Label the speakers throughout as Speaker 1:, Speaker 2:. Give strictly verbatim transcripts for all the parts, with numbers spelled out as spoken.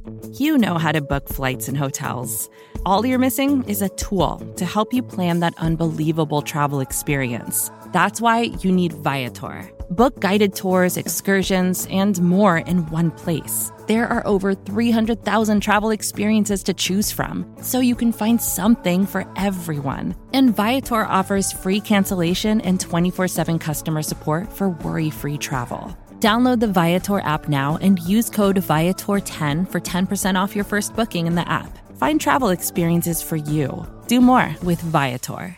Speaker 1: You know how to book flights and hotels. All you're missing is a tool to help you plan that unbelievable travel experience. That's why you need Viator. Book guided tours, excursions, and more in one place. There are over three hundred thousand travel experiences to choose from, so you can find something for everyone. And Viator offers free cancellation and twenty-four seven customer support for worry-free travel. Download the Viator app now and use code Viator ten for ten percent off your first booking in the app. Find travel experiences for you. Do more with Viator.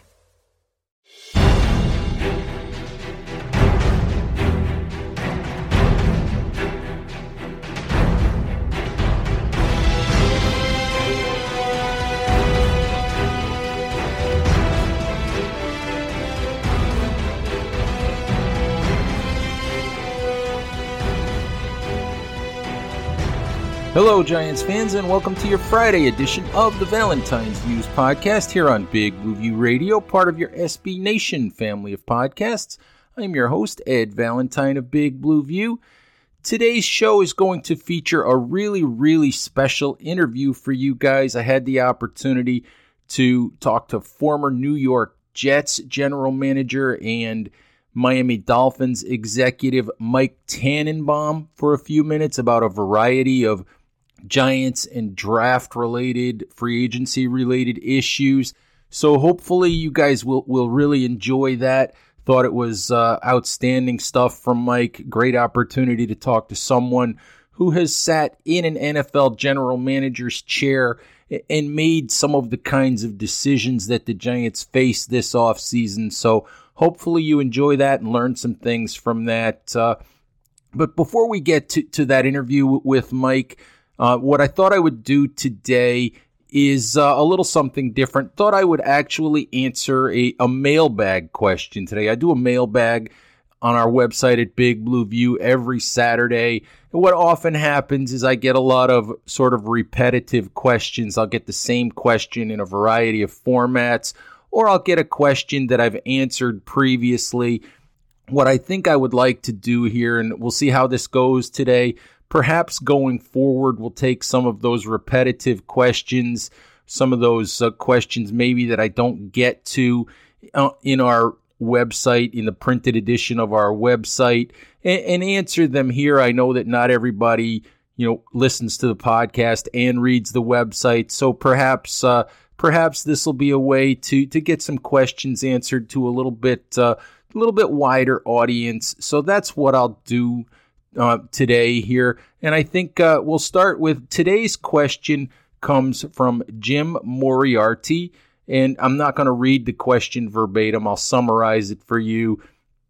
Speaker 2: Hello, Giants fans, and welcome to your Friday edition of the Valentine's Views podcast here on Big Blue View Radio, part of your S B Nation family of podcasts. I'm your host, Ed Valentine of Big Blue View. Today's show is going to feature a really, really special interview for you guys. I had the opportunity to talk to former New York Jets general manager and Miami Dolphins executive Mike Tannenbaum for a few minutes about a variety of Giants and draft-related, free agency-related issues. So hopefully you guys will, will really enjoy that. Thought it was uh, outstanding stuff from Mike. Great opportunity to talk to someone who has sat in an N F L general manager's chair and made some of the kinds of decisions that the Giants face this offseason. So hopefully you enjoy that and learn some things from that. Uh, but before we get to, to that interview with Mike, Uh, what I thought I would do today is uh, a little something different. Thought I would actually answer a, a mailbag question today. I do a mailbag on our website at Big Blue View every Saturday. And what often happens is I get a lot of sort of repetitive questions. I'll get the same question in a variety of formats, or I'll get a question that I've answered previously. What I think I would like to do here, and we'll see how this goes today, perhaps going forward, we'll take some of those repetitive questions, some of those uh, questions maybe that I don't get to uh, in our website, in the printed edition of our website, and, and answer them here. I know that not everybody, you know, listens to the podcast and reads the website, so perhaps uh, perhaps this will be a way to to get some questions answered to a little bit uh, a little bit wider audience. So that's what I'll do Uh, today here. And I think uh, we'll start with today's question comes from Jim Moriarty. And I'm not going to read the question verbatim. I'll summarize it for you.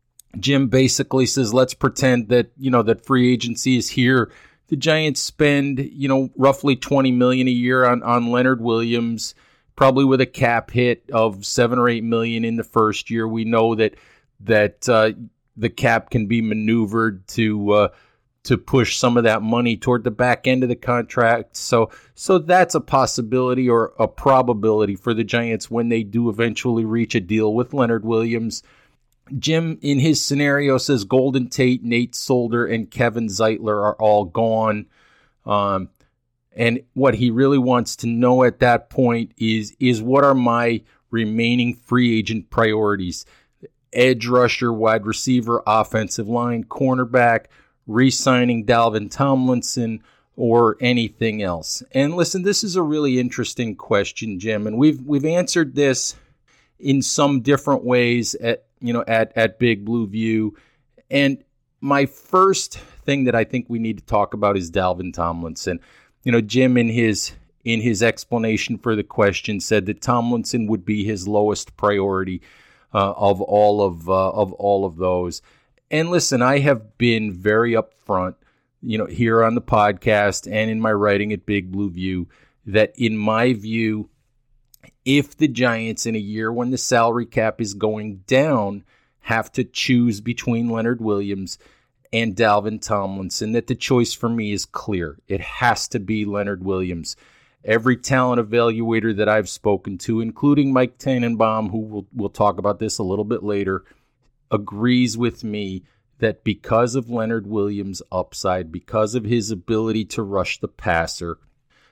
Speaker 2: Jim basically says, let's pretend that, you know, that free agency is here. The Giants spend, you know, roughly twenty million dollars a year on, on Leonard Williams, probably with a cap hit of seven or eight million dollars in the first year. We know that, that, uh, the cap can be maneuvered to uh, to push some of that money toward the back end of the contract. So so that's a possibility or a probability for the Giants when they do eventually reach a deal with Leonard Williams. Jim, in his scenario, says Golden Tate, Nate Solder, and Kevin Zeitler are all gone. Um, and what he really wants to know at that point is, is what are my remaining free agent priorities? Edge rusher, wide receiver, offensive line, cornerback, re-signing Dalvin Tomlinson, or anything else? And listen, this is a really interesting question, Jim, and we've we've answered this in some different ways at you know at at Big Blue View. And my first thing that I think we need to talk about is Dalvin Tomlinson. You know, Jim in his in his explanation for the question said that Tomlinson would be his lowest priority Uh, of all of uh, of all of those. And listen, I have been very upfront, you know, here on the podcast and in my writing at Big Blue View, that in my view, if the Giants in a year when the salary cap is going down have to choose between Leonard Williams and Dalvin Tomlinson, that the choice for me is clear. It has to be Leonard Williams. Every talent evaluator that I've spoken to, including Mike Tannenbaum, who we'll, we'll talk about this a little bit later, agrees with me that because of Leonard Williams' upside, because of his ability to rush the passer,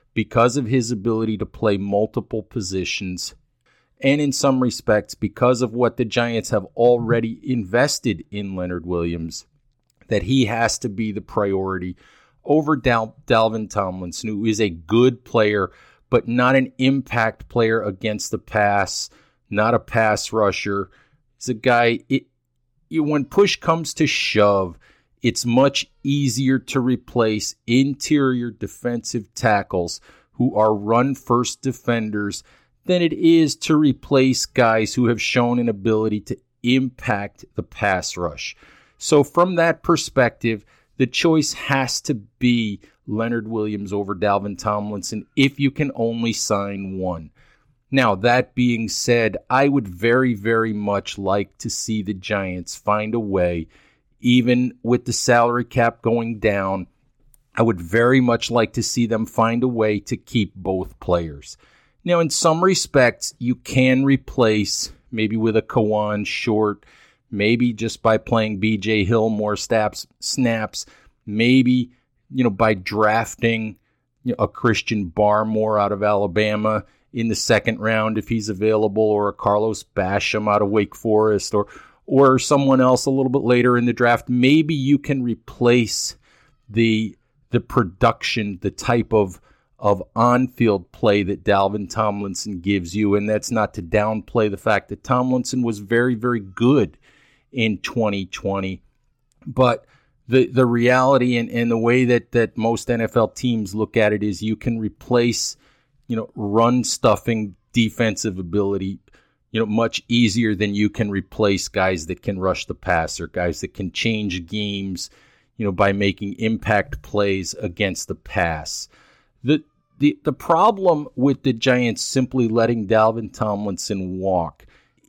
Speaker 2: because of his ability to play multiple positions, and in some respects, because of what the Giants have already invested in Leonard Williams, that he has to be the priority over Dal- Dalvin Tomlinson, who is a good player, but not an impact player against the pass, not a pass rusher. He's a guy, it, it, when push comes to shove, it's much easier to replace interior defensive tackles who are run-first defenders than it is to replace guys who have shown an ability to impact the pass rush. So from that perspective, the choice has to be Leonard Williams over Dalvin Tomlinson if you can only sign one. Now, that being said, I would very, very much like to see the Giants find a way, even with the salary cap going down, I would very much like to see them find a way to keep both players. Now, in some respects, you can replace maybe with a Kawan Short, maybe just by playing B J Hill more snaps, snaps, maybe, you know, by drafting, you know, a Christian Barmore out of Alabama in the second round if he's available, or a Carlos Basham out of Wake Forest, or or someone else a little bit later in the draft. Maybe you can replace the the production, the type of of on-field play that Dalvin Tomlinson gives you, and that's not to downplay the fact that Tomlinson was very, very good in twenty twenty. But the the reality and, and the way that, that most N F L teams look at it is you can replace, you know, run-stuffing defensive ability, you know, much easier than you can replace guys that can rush the passer, guys that can change games, you know, by making impact plays against the pass. The the the problem with the Giants simply letting Dalvin Tomlinson walk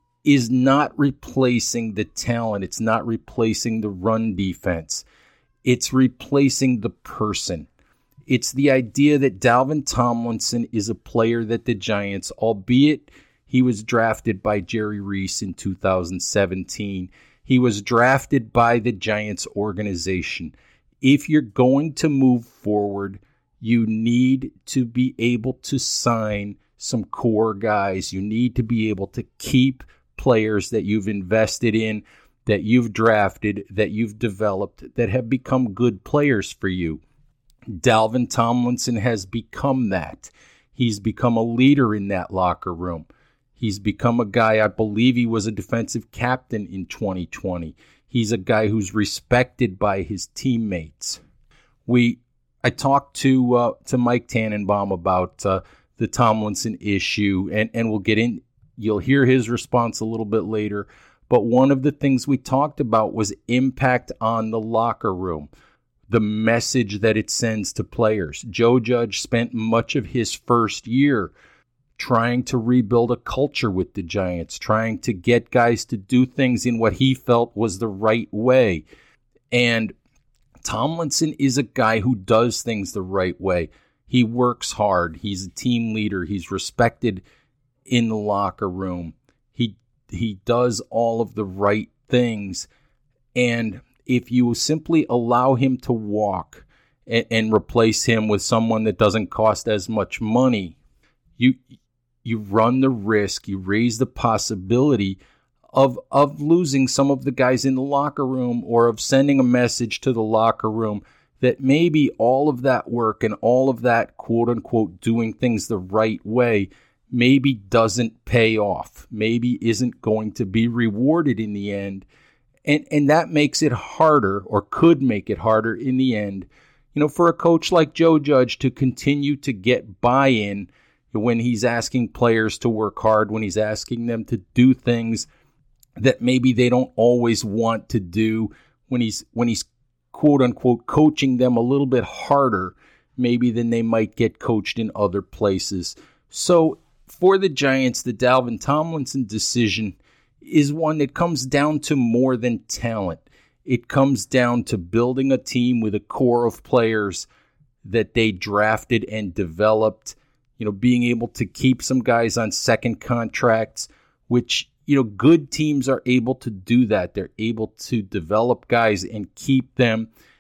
Speaker 2: is not replacing the talent. It's not replacing the run defense. It's replacing the person. It's the idea that Dalvin Tomlinson is a player that the Giants, albeit he was drafted by Jerry Reese in two thousand seventeen, he was drafted by the Giants organization. If you're going to move forward, you need to be able to sign some core guys. You need to be able to keep players that you've invested in, that you've drafted, that you've developed, that have become good players for you. Dalvin Tomlinson has become that. He's become a leader in that locker room. He's become a guy, I believe he was a defensive captain in twenty twenty. He's a guy who's respected by his teammates. We, I talked to uh, to Mike Tannenbaum about uh, the Tomlinson issue, and, and we'll get in. You'll hear his response a little bit later. But one of the things we talked about was impact on the locker room, the message that it sends to players. Joe Judge spent much of his first year trying to rebuild a culture with the Giants, trying to get guys to do things in what he felt was the right way. And Tomlinson is a guy who does things the right way. He works hard. He's a team leader. He's respected in the locker room. He he does all of the right things. And if you simply allow him to walk and, and replace him with someone that doesn't cost as much money, you you run the risk, you raise the possibility of of losing some of the guys in the locker room, or of sending a message to the locker room that maybe all of that work and all of that quote-unquote doing things the right way maybe doesn't pay off, maybe isn't going to be rewarded in the end. And and that makes it harder, or could make it harder in the end, you know, for a coach like Joe Judge to continue to get buy-in when he's asking players to work hard, when he's asking them to do things that maybe they don't always want to do, when he's when he's quote unquote coaching them a little bit harder maybe than they might get coached in other places. So for the Giants, the Dalvin Tomlinson decision is one that comes down to more than talent. It comes down to building a team with a core of players that they drafted and developed, you know, being able to keep some guys on second contracts, which, you know, good teams are able to do that. They're able to develop guys and keep them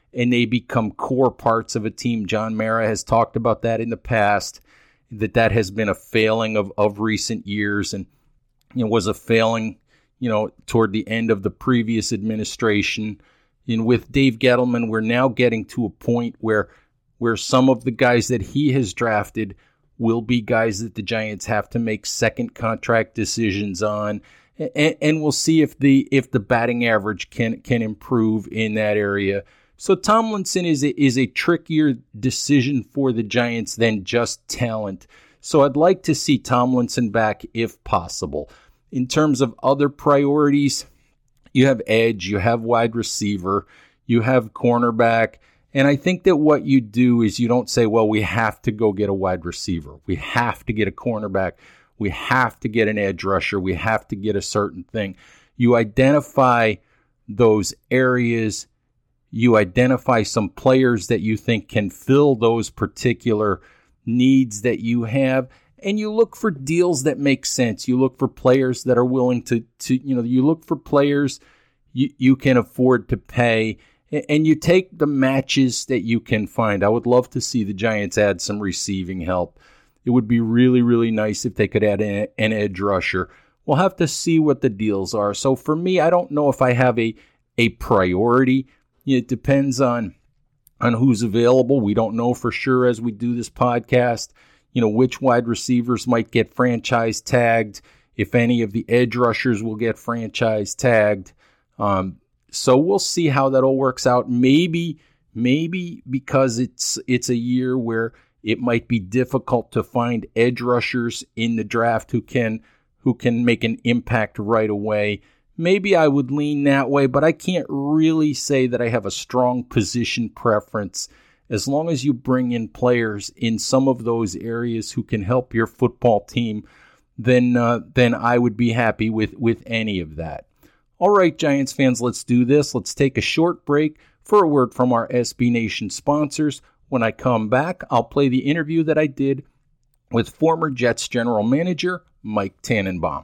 Speaker 2: and they become core parts of a team. John Mara has talked about that in the past, that that has been a failing of, of recent years, and you know, was a failing, you know, toward the end of the previous administration. And with Dave Gettleman, we're now getting to a point where where some of the guys that he has drafted will be guys that the Giants have to make second contract decisions on. And, and we'll see if the if the batting average can can improve in that area. So Tomlinson is a, is a trickier decision for the Giants than just talent. So I'd like to see Tomlinson back if possible. In terms of other priorities, you have edge, you have wide receiver, you have cornerback. And I think that what you do is you don't say, well, we have to go get a wide receiver. We have to get a cornerback. We have to get an edge rusher. We have to get a certain thing. You identify those areas. You identify some players that you think can fill those particular needs that you have, and you look for deals that make sense. You look for players that are willing to, to you know, you look for players you, you can afford to pay, and you take the matches that you can find. I would love to see the Giants add some receiving help. It would be really, really nice if they could add an, an edge rusher. We'll have to see what the deals are. So for me, I don't know if I have a, a priority. It depends on on who's available. We don't know for sure as we do this podcast, you know, which wide receivers might get franchise tagged, if any of the edge rushers will get franchise tagged. Um, so we'll see how that all works out. Maybe, maybe because it's it's a year where it might be difficult to find edge rushers in the draft who can who can make an impact right away. Maybe I would lean that way, but I can't really say that I have a strong position preference. As long as you bring in players in some of those areas who can help your football team, then uh, then I would be happy with, with any of that. All right, Giants fans, let's do this. Let's take a short break for a word from our S B Nation sponsors. When I come back, I'll play the interview that I did with former Jets general manager Mike Tannenbaum.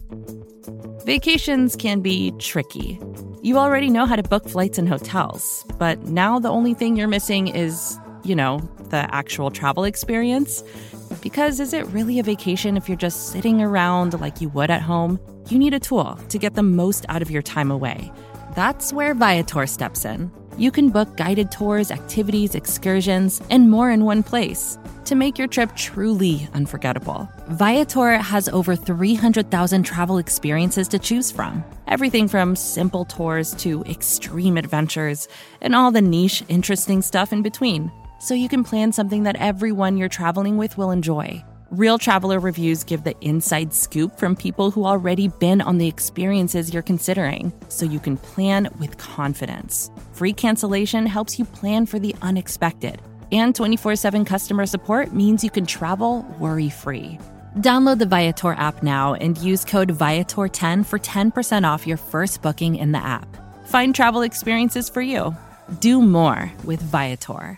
Speaker 1: Vacations can be tricky. You already know how to book flights and hotels, but now the only thing you're missing is, you know, the actual travel experience. Because is it really a vacation if you're just sitting around like you would at home? You need a tool to get the most out of your time away. That's where Viator steps in. You can book guided tours, activities, excursions, and more in one place to make your trip truly unforgettable. Viator has over three hundred thousand travel experiences to choose from. Everything from simple tours to extreme adventures and all the niche, interesting stuff in between. So you can plan something that everyone you're traveling with will enjoy. Real traveler reviews give the inside scoop from people who already been on the experiences you're considering, so you can plan with confidence. Free cancellation helps you plan for the unexpected. And twenty-four seven customer support means you can travel worry-free. Download the Viator app now and use code Viator ten for ten percent off your first booking in the app. Find travel experiences for you. Do more with Viator.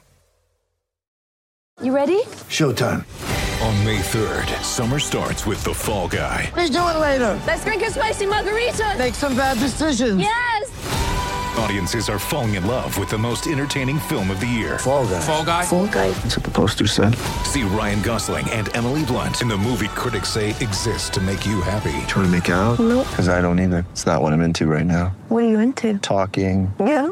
Speaker 3: You ready?
Speaker 4: Showtime.
Speaker 5: On May third, summer starts with The Fall Guy.
Speaker 4: Let's do it later.
Speaker 3: Let's drink a spicy margarita.
Speaker 4: Make some bad decisions.
Speaker 3: Yes!
Speaker 5: Audiences are falling in love with the most entertaining film of the year.
Speaker 4: Fall Guy.
Speaker 5: Fall Guy?
Speaker 3: Fall guy.
Speaker 4: That's what the poster said.
Speaker 5: See Ryan Gosling and Emily Blunt in the movie critics say exists to make you happy.
Speaker 4: Trying to make it out?
Speaker 3: Nope.
Speaker 4: Because I don't either. It's not what I'm into right now.
Speaker 3: What are you into?
Speaker 4: Talking.
Speaker 3: Yeah.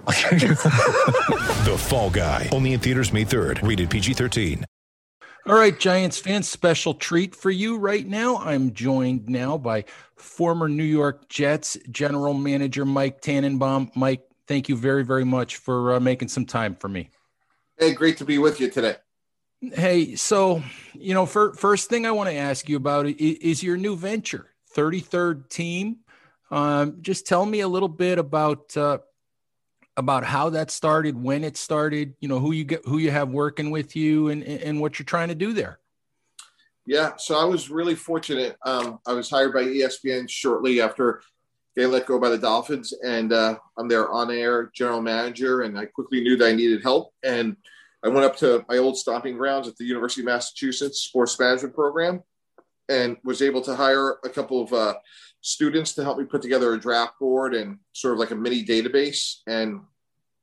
Speaker 5: The Fall Guy. Only in theaters May third. Rated P G thirteen.
Speaker 2: All right, Giants fans, special treat for you right now. I'm joined now by former New York Jets general manager Mike Tannenbaum. Mike, thank you very, very much for uh, making some time for me.
Speaker 6: Hey, great to be with you today.
Speaker 2: Hey, so, you know, for, first thing I want to ask you about is, is your new venture, thirty-third Team. Um, just tell me a little bit about uh, about how that started, when it started, you know, who you get, who you have working with you, and and what you're trying to do there.
Speaker 6: Yeah, so I was really fortunate. Um, I was hired by E S P N shortly after getting let go by the Dolphins, and uh, I'm their on-air general manager, and I quickly knew that I needed help. And I went up to my old stomping grounds at the University of Massachusetts Sports Management Program and was able to hire a couple of uh, students to help me put together a draft board and sort of like a mini database. And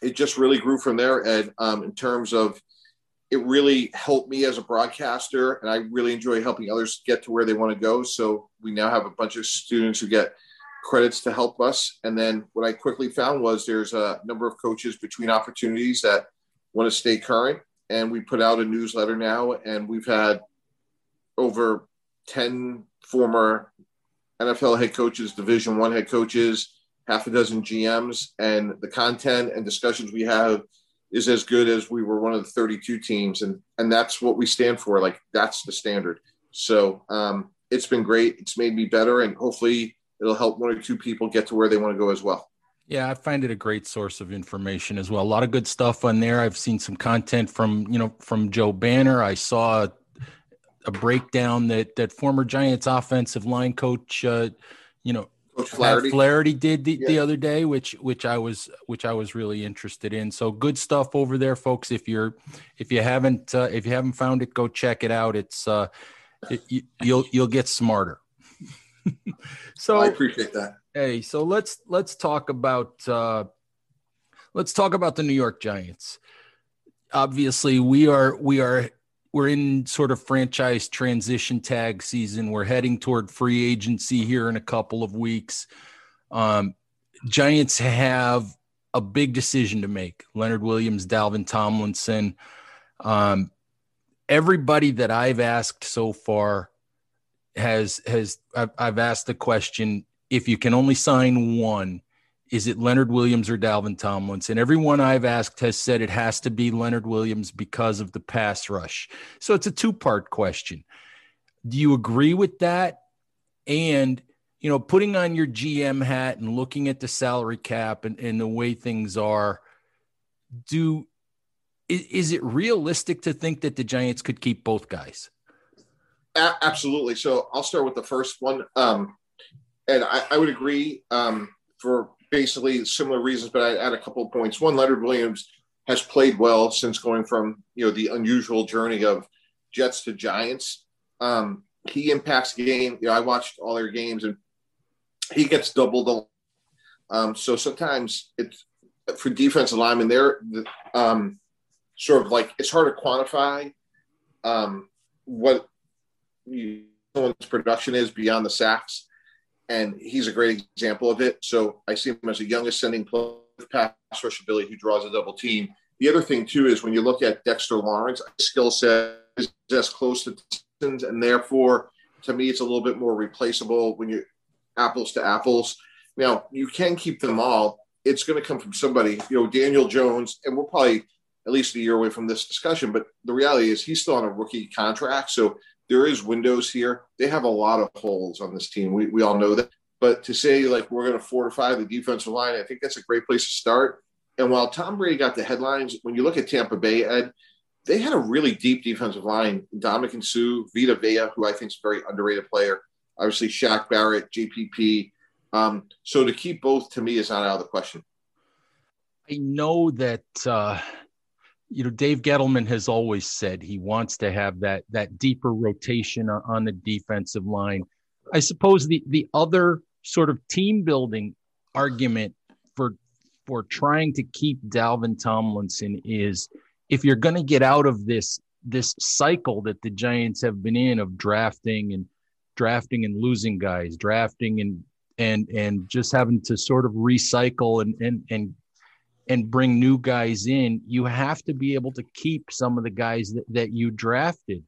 Speaker 6: it just really grew from there, Ed, um, in terms of it really helped me as a broadcaster, and I really enjoy helping others get to where they want to go. So we now have a bunch of students who get credits to help us. And then what I quickly found was there's a number of coaches between opportunities that want to stay current. And we put out a newsletter now, and we've had over ten former N F L head coaches, Division One head coaches, half a dozen G Ms, and the content and discussions we have is as good as we were one of the thirty-two teams. And, and that's what we stand for. Like, that's the standard. So um, it's been great. It's made me better, and hopefully it'll help one or two people get to where they want to go as well.
Speaker 2: Yeah, I find it a great source of information as well. A lot of good stuff on there. I've seen some content from, you know, from Joe Banner. I saw a, a breakdown that, that former Giants offensive line coach, uh, you know,
Speaker 6: Coach Flaherty.
Speaker 2: Flaherty did the,
Speaker 6: yeah.
Speaker 2: the other day, which which I was which I was really interested in. So good stuff over there, folks. If you're if you haven't uh, if you haven't found it, go check it out. It's uh, it, you, you'll you'll get smarter. So
Speaker 6: I appreciate that.
Speaker 2: Hey, so let's let's talk about uh, let's talk about the New York Giants. Obviously, we are we are. We're in sort of franchise transition tag season. We're heading toward free agency here in a couple of weeks. Um, Giants have a big decision to make. Leonard Williams, Dalvin Tomlinson. Um, everybody that I've asked so far has, has I've, I've asked the question, if you can only sign one, is it Leonard Williams or Dalvin Tomlinson? Everyone I've asked has said it has to be Leonard Williams because of the pass rush. So it's a two-part question. Do you agree with that? And, you know, putting on your G M hat and looking at the salary cap and, and the way things are, do is, is it realistic to think that the Giants could keep both guys?
Speaker 6: A- absolutely. So I'll start with the first one. Um, and I, I would agree um, for – basically similar reasons, but I add a couple of points. One, Leonard Williams has played well since going from, you know, the unusual journey of Jets to Giants. Um, he impacts the game. You know, I watched all their games, and he gets doubled. Um, so sometimes it's for defensive linemen, they're um, sort of like, it's hard to quantify um, what someone's production is beyond the sacks. And he's a great example of it. So I see him as a young ascending player with pass rush ability who draws a double team. The other thing, too, is when you look at Dexter Lawrence, his skill set is as close to Texans, and therefore, to me, it's a little bit more replaceable when you're apples to apples. Now, you can keep them all. It's going to come from somebody. You know, Daniel Jones, and we're probably at least a year away from this discussion, but the reality is he's still on a rookie contract. So there is windows here. They have a lot of holes on this team. We we all know that. But to say, like, we're going to fortify the defensive line, I think that's a great place to start. And while Tom Brady got the headlines, when you look at Tampa Bay, Ed, they had a really deep defensive line. Ndamukong Suh, Vita Vea, who I think is a very underrated player. Obviously, Shaq Barrett, J P P. Um, so to keep both, to me, is not out of the question.
Speaker 2: I know that uh... – you know, Dave Gettleman has always said he wants to have that that deeper rotation on the defensive line. I suppose the the other sort of team building argument for for trying to keep Dalvin Tomlinson is, if you're going to get out of this this cycle that the Giants have been in of drafting and drafting and losing guys, drafting and and and just having to sort of recycle and and and and bring new guys in, you have to be able to keep some of the guys that, that you drafted.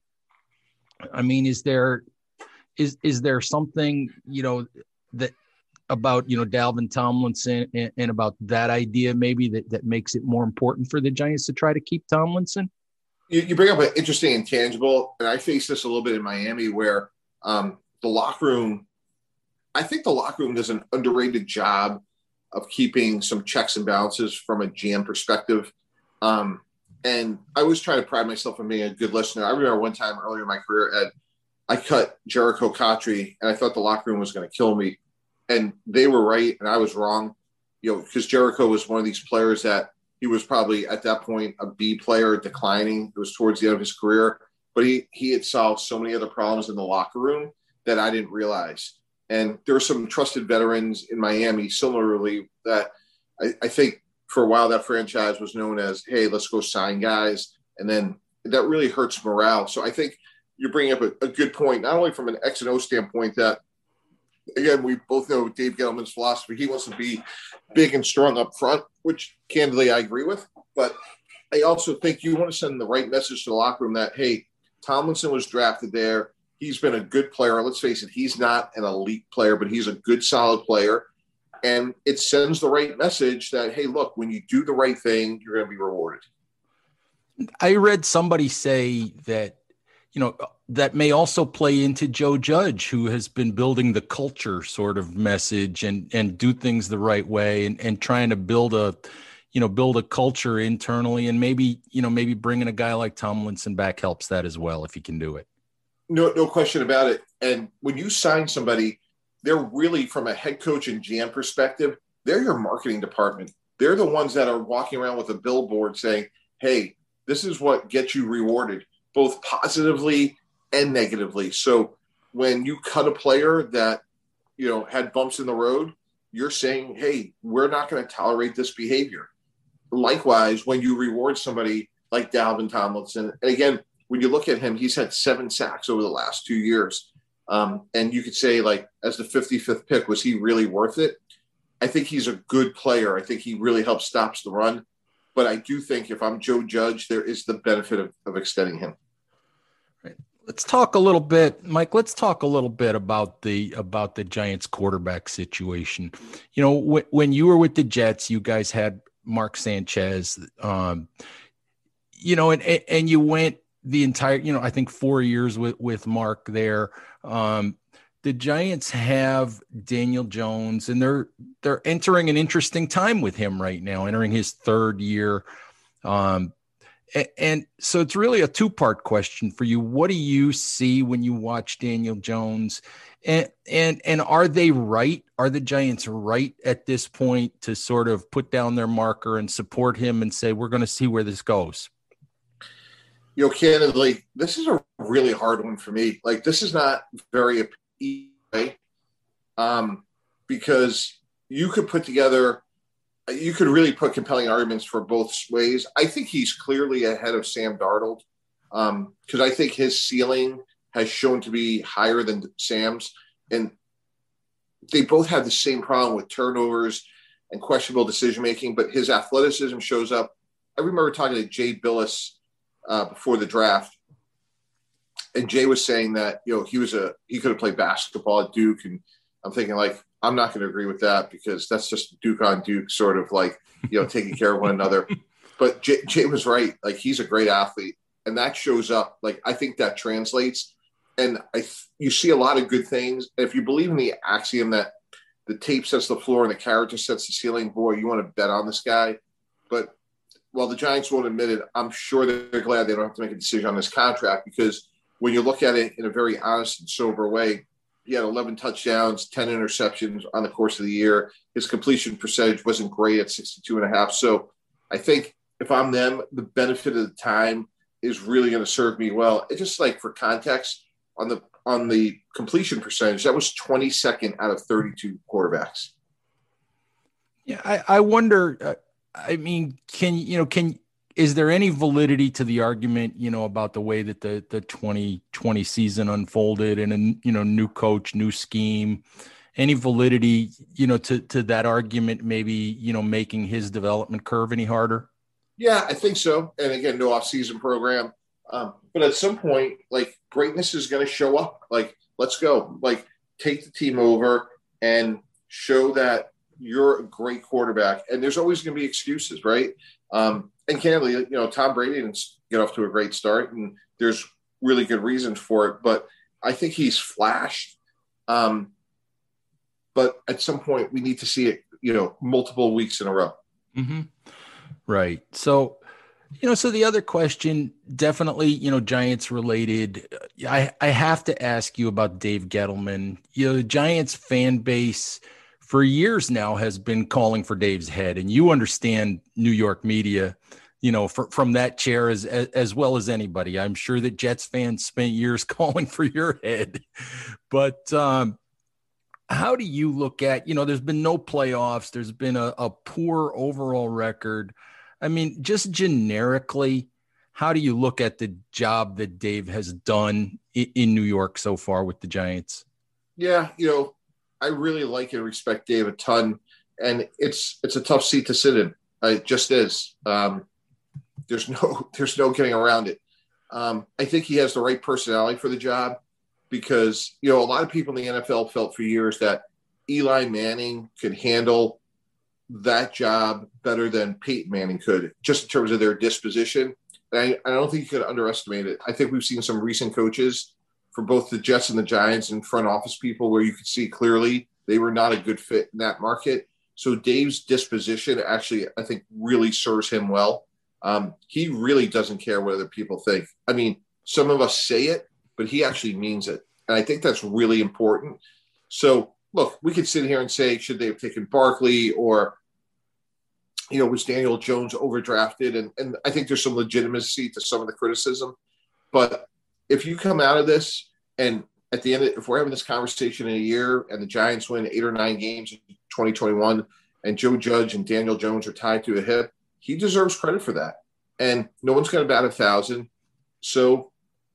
Speaker 2: I mean, is there, is, is there something, you know, that about, you know, Dalvin Tomlinson and, and about that idea maybe that, that makes it more important for the Giants to try to keep Tomlinson?
Speaker 6: You, you bring up an interesting intangible, and I face this a little bit in Miami where um, the locker room, I think the locker room does an underrated job of keeping some checks and balances from a G M perspective. Um, and I always try to pride myself on being a good listener. I remember one time earlier in my career, Ed, I cut Jericho Cotchery, and I thought the locker room was going to kill me. And they were right, and I was wrong, you know, because Jericho was one of these players that he was probably at that point a B player, declining. It was towards the end of his career. But he, he had solved so many other problems in the locker room that I didn't realize. And there are some trusted veterans in Miami, similarly, that I, I think for a while, that franchise was known as, hey, let's go sign guys. And then that really hurts morale. So I think you're bringing up a, a good point, not only from an X and O standpoint that, again, we both know Dave Gettleman's philosophy. He wants to be big and strong up front, which candidly I agree with. But I also think you want to send the right message to the locker room that, hey, Tomlinson was drafted there. He's been a good player. Let's face it, he's not an elite player, but he's a good, solid player. And it sends the right message that, hey, look, when you do the right thing, you're going to be rewarded.
Speaker 2: I read somebody say that, you know, that may also play into Joe Judge, who has been building the culture sort of message and, and do things the right way and, and trying to build a, you know, build a culture internally. And maybe, you know, maybe bringing a guy like Tomlinson back helps that as well, if he can do it.
Speaker 6: No, no question about it. And when you sign somebody, they're really, from a head coach and G M perspective, they're your marketing department. They're the ones that are walking around with a billboard saying, hey, this is what gets you rewarded, both positively and negatively. So when you cut a player that, you know, had bumps in the road, you're saying, hey, we're not going to tolerate this behavior. Likewise, when you reward somebody like Dalvin Tomlinson, and again, when you look at him, he's had seven sacks over the last two years. Um, and you could say, like, as the fifty-fifth pick, was he really worth it? I think he's a good player. I think he really helps stops the run. But I do think if I'm Joe Judge, there is the benefit of, of extending him.
Speaker 2: Right. Let's talk a little bit, Mike. Let's talk a little bit about the about the Giants quarterback situation. You know, when, when you were with the Jets, you guys had Mark Sanchez. Um, you know, and and you went the entire, you know, I think four years with with Mark there. Um, the Giants have Daniel Jones, and they're they're entering an interesting time with him right now, entering his third year. Um, and, and so it's really a two-part question for you. What do you see when you watch Daniel Jones? And and and are they right? Are the Giants right at this point to sort of put down their marker and support him and say, we're going to see where this goes?
Speaker 6: You know, candidly, this is a really hard one for me. Like, this is not very easy, um, because you could put together, you could really put compelling arguments for both ways. I think he's clearly ahead of Sam Darnold, um, because I think his ceiling has shown to be higher than Sam's. And they both have the same problem with turnovers and questionable decision-making, but his athleticism shows up. I remember talking to Jay Billis uh, before the draft, and Jay was saying that, you know, he was a, he could have played basketball at Duke. And I'm thinking, like, I'm not going to agree with that, because that's just Duke on Duke sort of, like, you know, taking care of one another. But Jay, Jay was right. Like, he's a great athlete, and that shows up. Like, I think that translates. And I, you see a lot of good things. And if you believe in the axiom that the tape sets the floor and the character sets the ceiling, boy, you want to bet on this guy. But while the Giants won't admit it, I'm sure they're glad they don't have to make a decision on this contract, because when you look at it in a very honest and sober way, he had eleven touchdowns, ten interceptions on the course of the year. His completion percentage wasn't great at sixty-two and a half. So I think if I'm them, the benefit of the time is really going to serve me well. It's just, like, for context, on the on the completion percentage, that was twenty-second out of thirty-two quarterbacks.
Speaker 2: Yeah, I, I wonder. Uh, I mean, can you know can is there any validity to the argument, you know, about the way that the the twenty twenty season unfolded and a, you know, new coach, new scheme? Any validity, you know, to to that argument? Maybe, you know, making his development curve any harder?
Speaker 6: Yeah, I think so. And again, no off-season program. Um, but at some point, like, greatness is going to show up. Like, let's go. Like, take the team over and show that you're a great quarterback. And there's always going to be excuses, right? Um, and candidly, you know, Tom Brady didn't get off to a great start, and there's really good reasons for it. But I think he's flashed. Um, but at some point, we need to see it, you know, multiple weeks in a row.
Speaker 2: Mm-hmm. Right. So, you know, so the other question, definitely, you know, Giants related. I, I have to ask you about Dave Gettleman. You know, the Giants fan base for years now has been calling for Dave's head, and you understand New York media, you know, for, from that chair as, as as well as anybody. I'm sure that Jets fans spent years calling for your head, but um, How do you look at, you know, there's been no playoffs. There's been a, a poor overall record. I mean, just generically, how do you look at the job that Dave has done in, in New York so far with the Giants?
Speaker 6: Yeah, you know, I really like and respect Dave a ton, and it's it's a tough seat to sit in. It just is. Um, there's no there's no getting around it. Um, I think he has the right personality for the job because, you know, a lot of people in the N F L felt for years that Eli Manning could handle that job better than Peyton Manning could, just in terms of their disposition. And I, I don't think you could underestimate it. I think we've seen some recent coaches for both the Jets and the Giants and front office people where you could see clearly they were not a good fit in that market. So Dave's disposition actually, I think, really serves him well. Um, he really doesn't care what other people think. I mean, some of us say it, but he actually means it. And I think that's really important. So, look, we could sit here and say, should they have taken Barkley or, you know, was Daniel Jones overdrafted? And, and I think there's some legitimacy to some of the criticism. But if you come out of this and at the end, of, if we're having this conversation in a year and the Giants win eight or nine games in twenty twenty-one and Joe Judge and Daniel Jones are tied to a hip, he deserves credit for that. And no one's going to bat a thousand. So,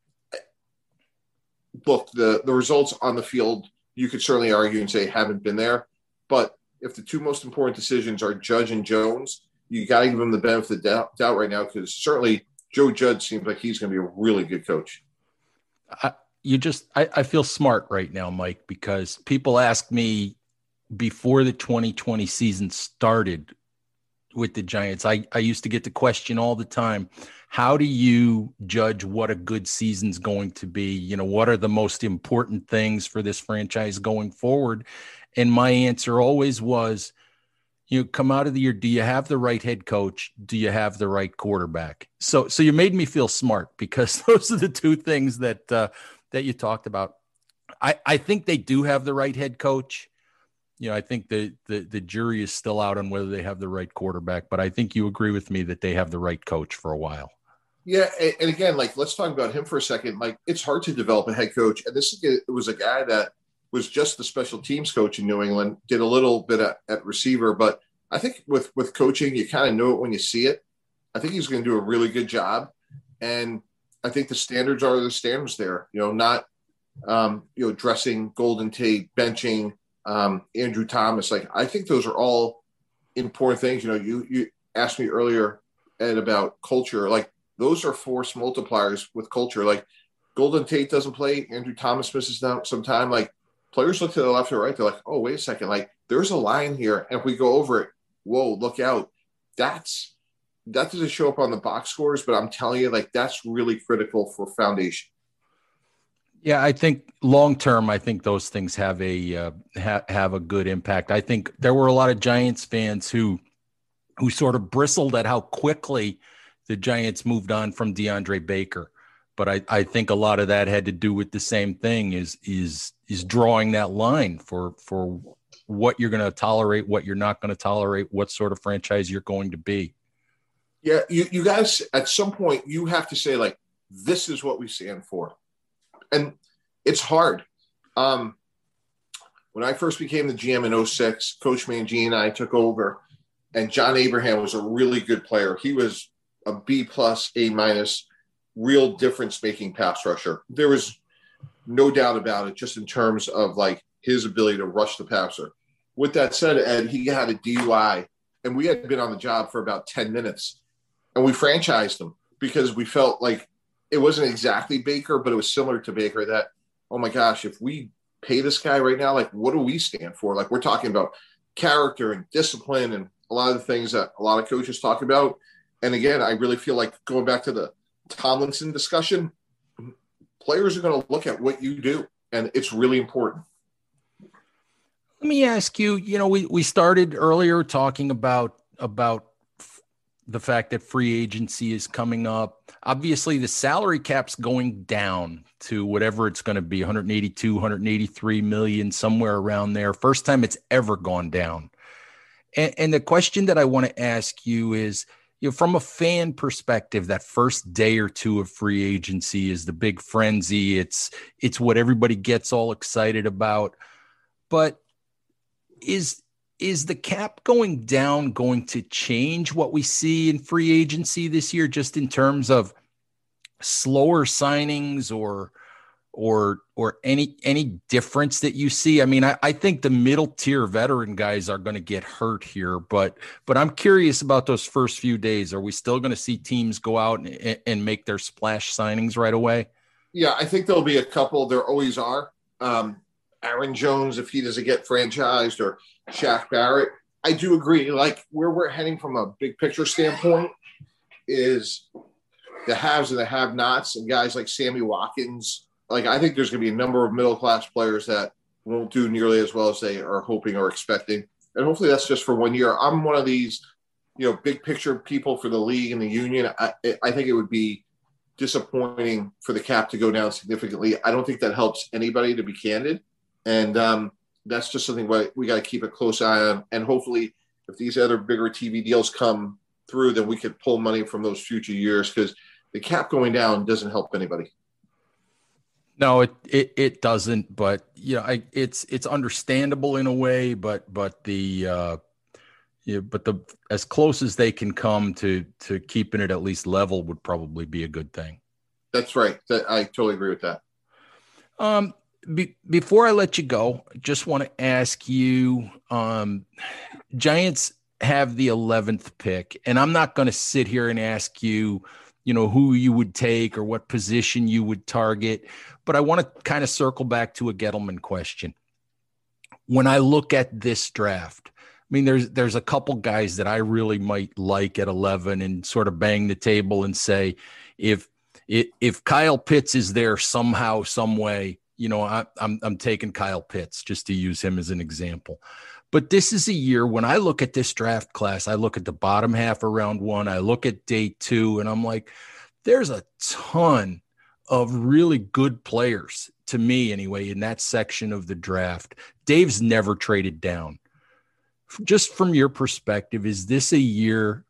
Speaker 6: look, the, the results on the field, you could certainly argue and say haven't been there. But if the two most important decisions are Judge and Jones, you got to give them the benefit of the doubt, doubt right now because certainly Joe Judge seems like he's going to be a really good coach.
Speaker 2: I, you just, I, I feel smart right now, Mike, because people ask me before the twenty twenty season started with the Giants, I, I used to get the question all the time, how do you judge what a good season's going to be? You know, what are the most important things for this franchise going forward? And my answer always was, you know, come out of the year, do you have the right head coach? Do you have the right quarterback? So, so you made me feel smart because those are the two things that, uh, that you talked about. I, I think they do have the right head coach. You know, I think the, the, the jury is still out on whether they have the right quarterback, but I think you agree with me that they have the right coach for a while.
Speaker 6: Yeah. And, and again, like, let's talk about him for a second. Like, it's hard to develop a head coach. And this is, it was a guy that was just the special teams coach in New England, did a little bit at, at receiver, but I think with, with coaching, you kind of know it when you see it. I think he's going to do a really good job. And I think the standards are the standards there, you know, not, um, you know, dressing Golden Tate, benching, Um, Andrew Thomas. Like, I think those are all important things. You know, you, you asked me earlier, Ed, about culture. Like, those are force multipliers with culture. Like, Golden Tate doesn't play. Andrew Thomas misses out some time. Like, players look to the left or right. They're like, oh, wait a second. Like, there's a line here. And if we go over it, whoa, look out. That's, that doesn't show up on the box scores, but I'm telling you, like, that's really critical for foundation.
Speaker 2: Yeah, I think long-term, I think those things have a uh, ha- have a good impact. I think there were a lot of Giants fans who who sort of bristled at how quickly the Giants moved on from DeAndre Baker. But I, I think a lot of that had to do with the same thing, is is is drawing that line for for what you're going to tolerate, what you're not going to tolerate, what sort of franchise you're going to be.
Speaker 6: Yeah, you, you guys, at some point, you have to say, like, this is what we stand for. And it's hard. Um, when I first became the G M in oh six, Coach Mangini and I took over, and John Abraham was a really good player. He was a B plus, A minus, real difference-making pass rusher. There was no doubt about it, just in terms of, like, his ability to rush the passer. With that said, Ed, he had a D U I, and we had been on the job for about ten minutes, and we franchised him because we felt like it wasn't exactly Baker, but it was similar to Baker that, oh my gosh, if we pay this guy right now, like, what do we stand for? Like, we're talking about character and discipline and a lot of the things that a lot of coaches talk about. And again, I really feel like going back to the Tomlinson discussion, players are going to look at what you do, and it's really important.
Speaker 2: Let me ask you, you know, we, we started earlier talking about, about the fact that free agency is coming up. Obviously, the salary cap's going down to whatever it's going to be, one eighty-two, one eighty-three million, somewhere around there. First time it's ever gone down. And, and the question that I want to ask you is, you know, from a fan perspective, that first day or two of free agency is the big frenzy. It's, it's what everybody gets all excited about. but is is the cap going down going to change what we see in free agency this year, just in terms of slower signings or or or any any difference that you see? I mean, I, I think the middle tier veteran guys are going to get hurt here, but but I'm curious about those first few days. Are we still going to see teams go out and, and make their splash signings right away?
Speaker 6: Yeah, I think there'll be a couple. There always are. Um, Aaron Jones, if he doesn't get franchised, or Shaq Barrett. I do agree. Like, where we're heading from a big picture standpoint is the haves and the have-nots, and guys like Sammy Watkins. Like, I think there's going to be a number of middle-class players that won't do nearly as well as they are hoping or expecting. And hopefully that's just for one year. I'm one of these, you know, big picture people for the league and the union. I, I think it would be disappointing for the cap to go down significantly. I don't think that helps anybody, to be candid. And um, that's just something we, we got to keep a close eye on. And hopefully if these other bigger T V deals come through, then we could pull money from those future years, because the cap going down doesn't help anybody.
Speaker 2: No, it, it, it doesn't, but you know, I, it's, it's understandable in a way, but, but the, uh, yeah, but the, as close as they can come to, to keeping it at least level would probably be a good thing.
Speaker 6: That's right. That, I totally agree with that.
Speaker 2: Um, be, before I let you go, just want to ask you, um, Giants have the eleventh pick, and I'm not going to sit here and ask you, you know, who you would take or what position you would target, but I want to kind of circle back to a Gettleman question. When I look at this draft, I mean, there's, there's a couple guys that I really might like at eleven and sort of bang the table and say, if, if, if Kyle Pitts is there somehow, some way, you know, I, I'm, I'm taking Kyle Pitts just to use him as an example. But this is a year when I look at this draft class, I look at the bottom half of round one, I look at day two, and I'm like, there's a ton of really good players, to me anyway, in that section of the draft. Dave's never traded down. Just from your perspective, is this a year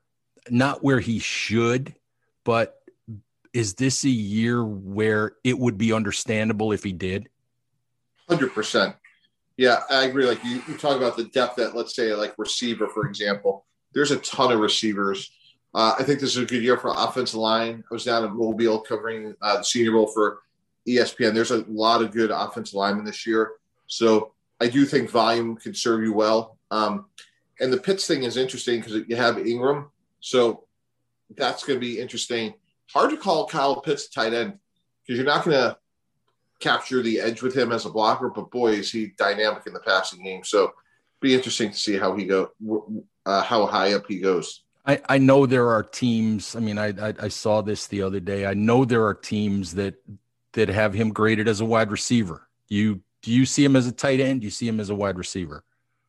Speaker 2: not where he should, but is this a year where it would be understandable if he did?
Speaker 6: one hundred percent. Yeah, I agree. Like you, you talk about the depth at, let's say, like receiver, for example. There's a ton of receivers. Uh, I think this is a good year for offensive line. I was down in Mobile covering uh, the Senior Bowl for E S P N. There's a lot of good offensive linemen this year. So I do think volume can serve you well. Um, and the Pitts thing is interesting because you have Ingram. So that's going to be interesting. Hard to call Kyle Pitts tight end because you're not going to capture the edge with him as a blocker, but boy, is he dynamic in the passing game. So be interesting to see how he go, uh, how high up he goes.
Speaker 2: I, I know there are teams. I mean, I, I I saw this the other day. I know there are teams that that have him graded as a wide receiver. You do you see him as a tight end? Do you see him as a wide receiver,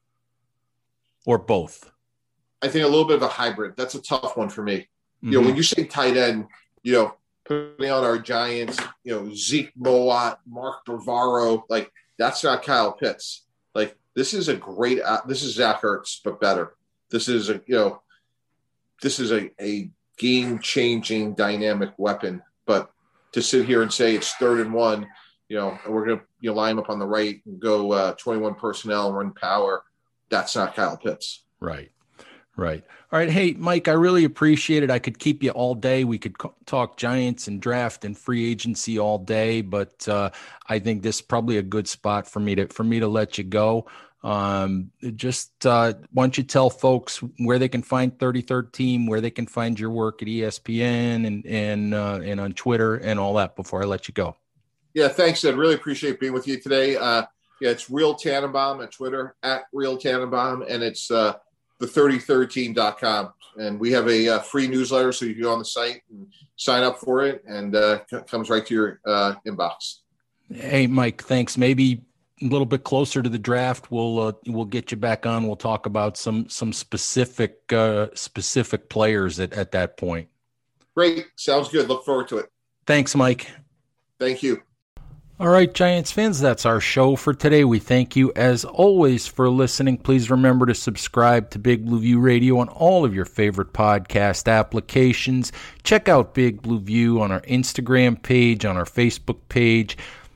Speaker 2: or both?
Speaker 6: I think a little bit of a hybrid. That's a tough one for me. Mm-hmm. You know, when you say tight end, you know, putting on our Giants, you know, Zeke Mowat, Mark Bavaro, like that's not Kyle Pitts. Like this is a great. This is Zach Ertz, but better. This is a you know. This is a, a game-changing dynamic weapon, but to sit here and say it's third and one, you know, and we're going to you know, line up on the right and go uh, twenty-one personnel and run power, that's not Kyle Pitts.
Speaker 2: Right, right. All right, hey, Mike, I really appreciate it. I could keep you all day. We could co- talk Giants and draft and free agency all day, but uh, I think this is probably a good spot for me to for me to let you go. Um, just, uh, why don't you tell folks where they can find thirty-third Team, where they can find your work at E S P N and, and, uh, and on Twitter and all that before I let you go.
Speaker 6: Yeah. Thanks, Ed. Really appreciate being with you today. Uh, yeah, it's Real Tannenbaum at Twitter, at Real Tannenbaum, and it's, uh, the thirty-third team dot com. And we have a uh, free newsletter. So you can go on the site and sign up for it, and, uh, it comes right to your, uh, inbox.
Speaker 2: Hey, Mike, thanks. Maybe a little bit closer to the draft, we'll uh, we'll get you back on. We'll talk about some some specific uh, specific players at, at that point.
Speaker 6: Great. Sounds good. Look forward to it.
Speaker 2: Thanks, Mike.
Speaker 6: Thank you.
Speaker 2: All right, Giants fans, that's our show for today. We thank you, as always, for listening. Please remember to subscribe to Big Blue View Radio on all of your favorite podcast applications. Check out Big Blue View on our Instagram page, on our Facebook page.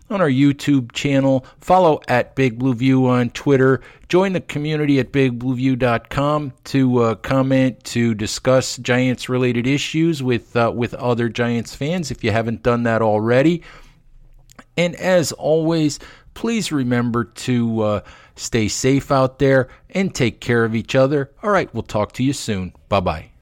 Speaker 2: on our YouTube channel. Follow at Big Blue View on Twitter. Join the community at big blue view dot com to uh, comment, to discuss Giants-related issues with uh, with other Giants fans if you haven't done that already. And as always, please remember to uh, stay safe out there and take care of each other. All right, we'll talk to you soon. Bye-bye.